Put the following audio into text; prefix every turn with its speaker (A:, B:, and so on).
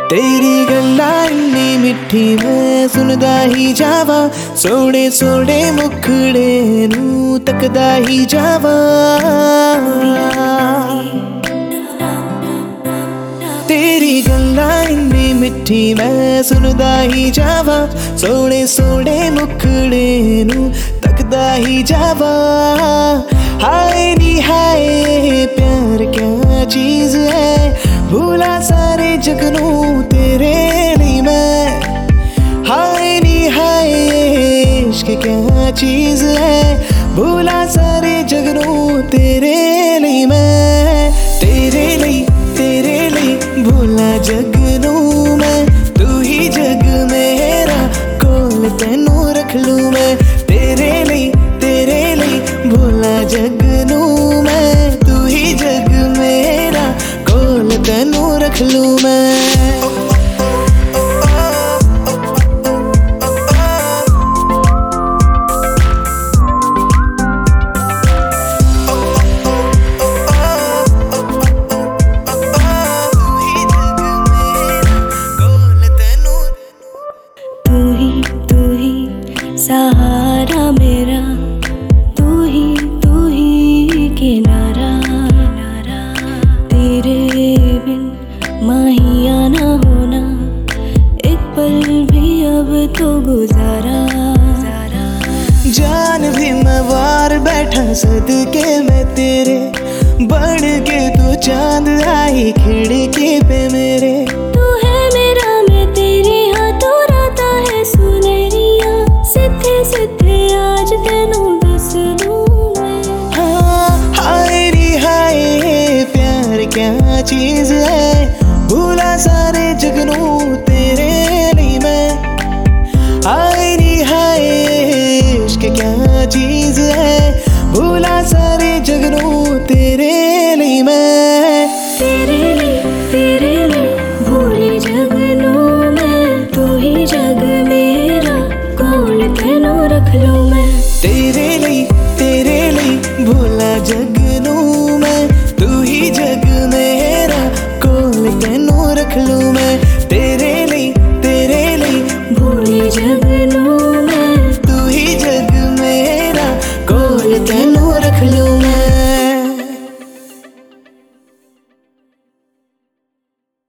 A: तेरी गल्ला इन्नी मिठी मैं सुनदा ही जावा, सोने सोने मुखड़े नू तकदा ही जावा। तेरी गल्ला इन्नी मिठी मैं सुनदा ही जावा, सोने सोने मुखड़े नू तकदा ही जावा। हाय नी हाय प्यार क्या चीज है, भूला सारे जग नू तेरे लिए मैं। हाय नी हाय इश्क क्या चीज है, भूला सारे जग नू तेरे लिए मैं। तेरे लिए भूला जग नू मैं, तू ही जग मेरा कोल तेनू रख लूं मैं। तेरे लिए भूला जग नू मैं, तू ही जग मेरा कोल तेनू रख लूं मैं।
B: सहारा मेरा तू ही किनारा, तेरे बिन माहिया ना होना एक पल भी अब तो गुजारा।
A: जान भी मैं वार बैठा सदके में तेरे, बढ़ के तू चांद आई खिड़की पे मेरे।
B: तू है मेरा मैं तेरी, हाँ तू राता है सुनहरिया, सिद्धे सिद्धे आज तेनू दस दूं मैं।
A: हाँ हाय नी हाय प्यार क्या चीज है, भूला सारे जग नू तेरे लिए मैं। हाय नी हाय इश्क क्या चीज है, भूला सारे जग नू तेरे लिए मैं।
B: तेरे लिए भूली जग नू मैं, तू ही जग मेरा कोल तेनू रख लूं मैं।
A: तेरे लिए भूला जग नू मैं, तू ही जग मेरा कोल तेनू रख लूं मैं।